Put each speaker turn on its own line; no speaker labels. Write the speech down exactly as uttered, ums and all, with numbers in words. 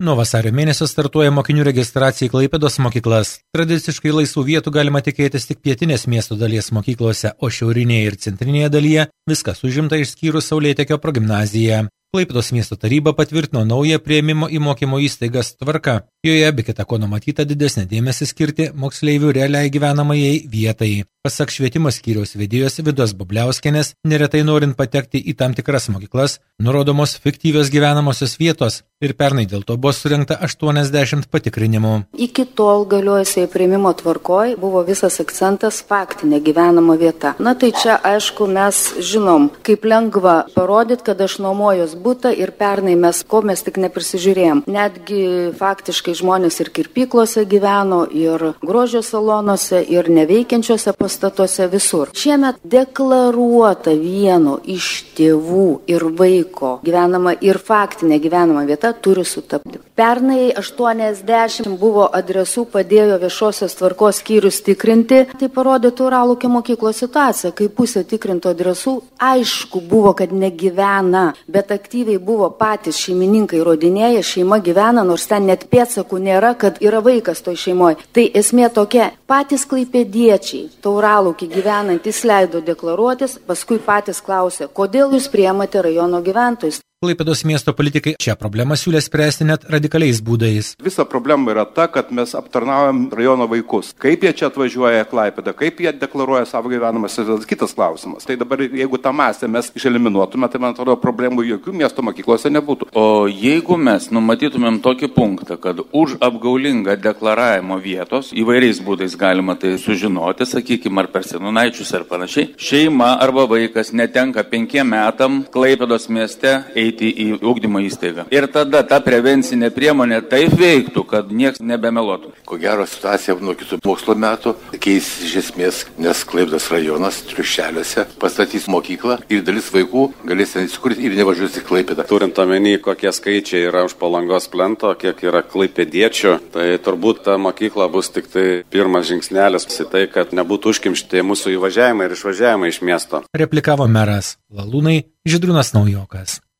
Nuo vasario mėnesio startuoja mokinių registracija į Klaipėdos mokyklas. Tradiciškai laisvų vietų galima tikėtis tik pietinės miesto dalies mokyklose, o šiaurinėje ir centrinėje dalyje viskas užimta išskyrus Saulėtekio progimnaziją. Klaipėdos miesto taryba patvirtino naują priėmimo į mokymo įstaigas tvarką. Joje be kita ko numatyta didesnį dėmesį skirti moksleivių realiai gyvenamajai vietai. Pasak švietimo skyriaus vedėjos Vidos Bubliauskienės, neretai norint patekti į tam tikras mokyklas, nurodomos fiktyvios gyvenamosios vietos ir pernai dėl to buvo surinkta aštuoniasdešimt patikrinimų.
Iki tol galiojusiai priėmimo tvarkoj buvo visas akcentas faktinė gyvenama vieta. Na tai čia aišku mes žinom, kaip lengva parodyti, kad aš nuomojos butą ir pernai mes, ko mes tik neprisižiūrėjom. Netgi faktiškai žmonės ir kirpyklose gyveno, ir grožio salonuose, ir neveikiančiose pastatuose visur. Šiemet deklaruota vieno iš tėvų ir vaiko gyvenama ir faktinė gyvenama vieta turi sutapti. Pernai aštuoniasdešimt buvo adresų padėjo viešosios tvarkos skyrius tikrinti. Tai parodė Tauralukio mokyklos situaciją, kai pusė tikrinto adresų aišku buvo, kad negyvena, bet aktyviai buvo patys šeimininkai įrodinėję, šeima gyvena, nors ten net pėdsakų nėra, kad yra vaikas toj šeimoje. Tai esmė tokia, patys klaipėdiečiai, Tauralukį gyvenantys leido deklaruotis, paskui patys klausė, kodėl jūs priimate rajono gyventojus.
Klaipėdos miesto politikai šią problemą siūlė spręsti net radikaliais būdais.
Visa problema yra ta, kad mes aptarnaujam rajono vaikus. Kaip jie čia atvažiuoja į Klaipėdą, kaip jie deklaruoja savo gyvenamas, kitas klausimas. Tai dabar, jeigu tą masę mes išeliminuotume, tai man atrodo problemų jokių miesto mokyklose nebūtų.
O jeigu mes numatytumėm tokį punktą, kad už apgaulingą deklaravimo vietos įvairiais būdais galima tai sužinoti, sakykime, ar per senunaičius ar panašiai, šeima arba vaikas netenka penkiem metam Klaipėdos mieste į ugdymo įstaigą. Ir tada ta prevencinė priemonė taip veiktų, kad nieks nebemeluotų.
Ko gero situacija nuo kitų mokslo metų keis iš esmės, nes Klaipėdos rajonas Triušeliuose pastatys mokyklą ir dalis vaikų galės ten įsikurti ir nevažiuos į Klaipėdą.
Turint omeny, kokie skaičiai yra už Palangos plento, kiek yra klaipėdiečių, tai turbūt ta mokykla bus tik tai pirmas žingsnelis į tai, kad nebūtų užkimšti mūsų įvažiavimai ir išvažiavimai iš miesto.
Replikavo meras Lalūnai Žydrūnas Naujokas.